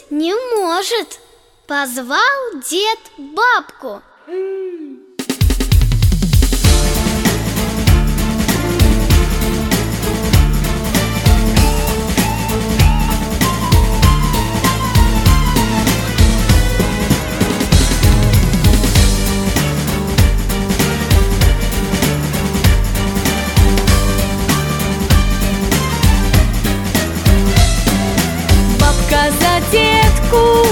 не может. Позвал дед бабку. За детку,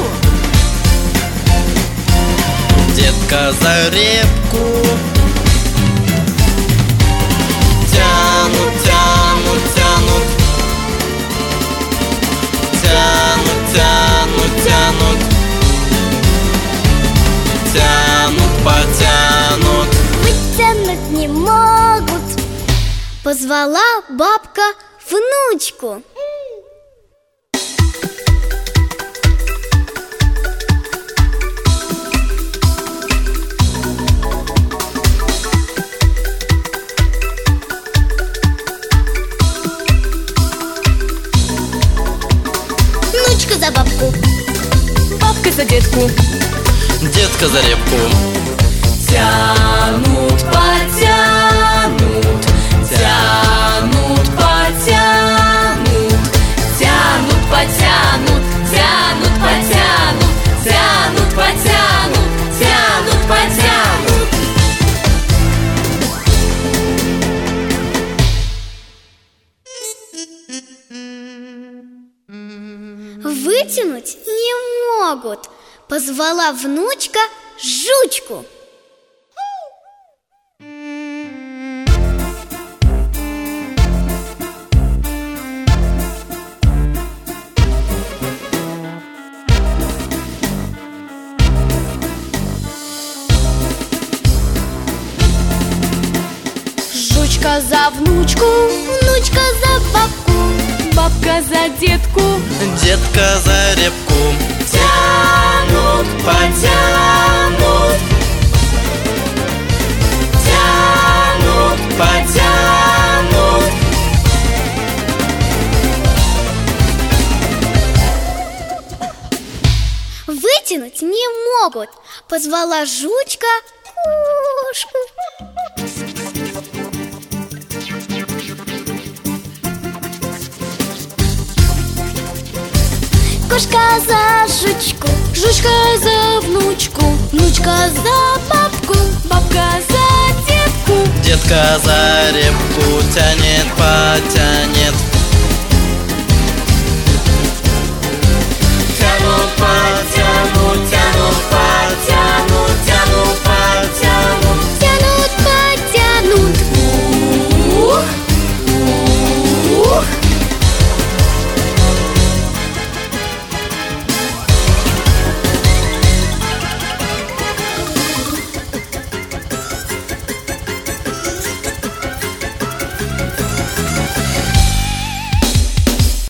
детка за репку. Тянут, тянут, тянут, тянут, тянут, тянут, тянут, потянут. Вытянуть не могут. Позвала бабка внучку. Внучка за бабку, бабка за детку, детка за репку. Тянут, потянут, тянут, потянут, тянут, потянут, тянут, потянут, тянут, потянут, тянут, потянут. вытянуть не могут. Позвала внучка жучку. Жучка за внучку, Внучка за бабку, бабка за детку, детка за репку. тянут, потянут, тянут, потянут. вытянуть не могут. Позвала жучка кошку. Кошка за жучку, Жучка за внучку, внучка за бабку, бабка за детку, Детка за репку тянет, потянет.